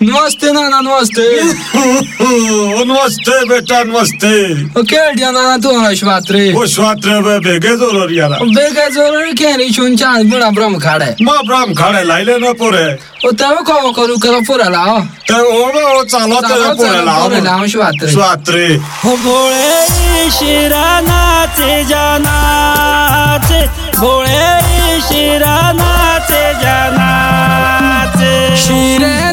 नमस्ते नाना नमस्ते। नमस्ते बेटा नमस्ते। Okej naana tu ana shwatre. वो स्वात्र में बेगे जोर यारा। बेगे जोर क्या नहीं सुन चांद बड़ा ब्रह्म खाड़े। माँ ब्रह्म खाड़े लाइले न पोरे। ओ तब को करू करो पूरा लाओ। तब वो चालो तेरे पोरे लाओ। पूरे लाओ श्वात्रे। स्वात्रे। भोळे शिरानाचे जानाचे भोळे शिरानाचे जानाचे शिरे